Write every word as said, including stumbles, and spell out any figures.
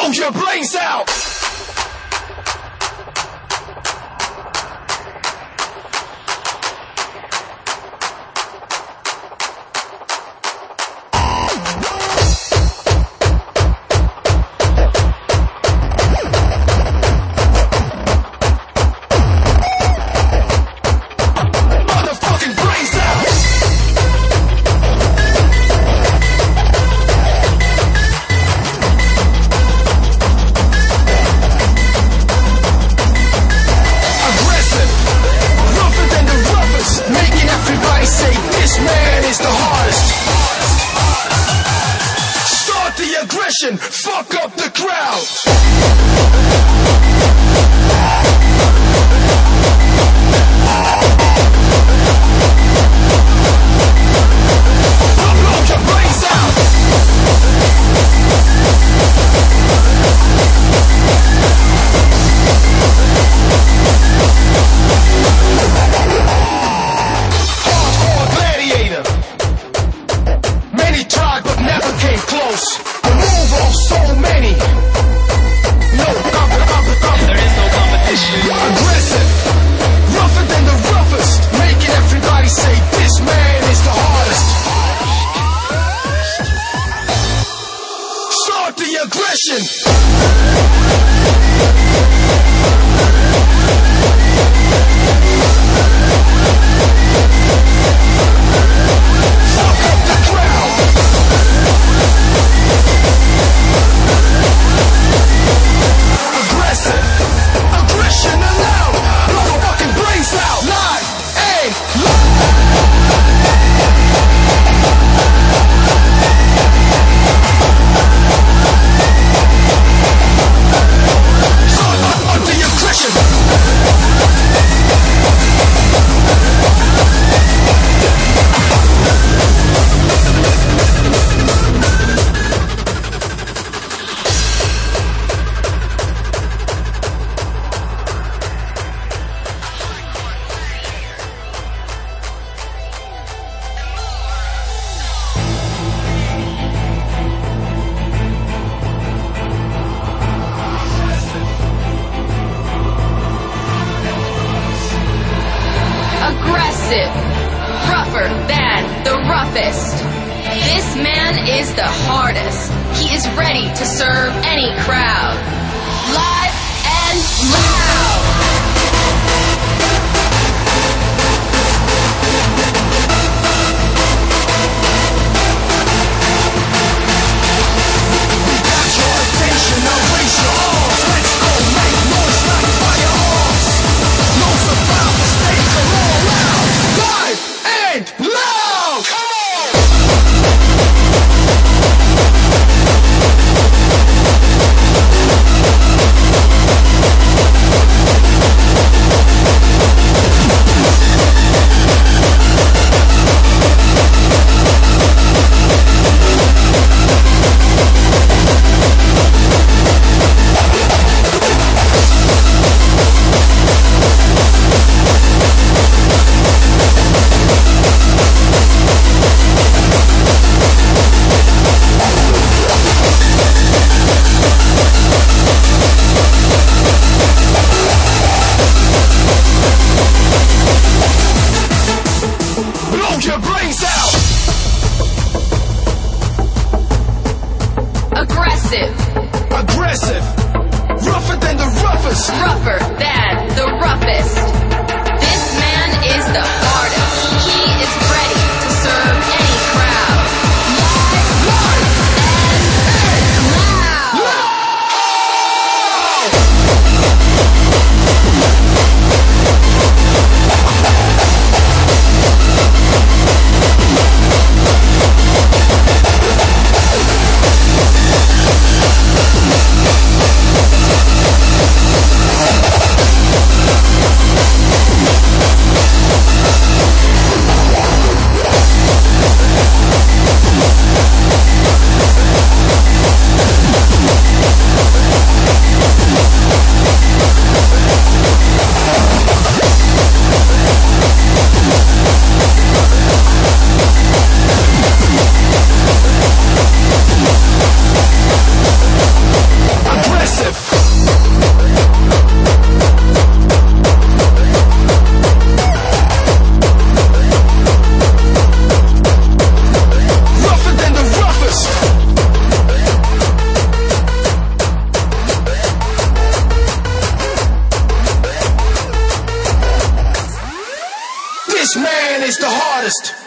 Blow your brains out. Fuck up the crowd. Blow your brains out. Hardcore gladiator. Many tried but never came close. So many. No competition. There is no competition. Aggressive, rougher than the roughest, making everybody say this man is the hardest. Start the aggression. Fuck up the crowd. Aggressive, aggression allowed. Blow the fucking brains out. Live and live. Under the aggression. Rougher than the roughest. This man is the hardest. He is ready to serve any crowd. Live and loud. We got your attention, now raise your arms. Let's go make noise like firearms. No surprise, mistakes are all out. Live and loud! Come on! Aggressive, rougher than the roughest. Rougher than the roughest. This man is the hardest. He is ready to serve any crowd. Live, live, and, and loud. This man is the hardest.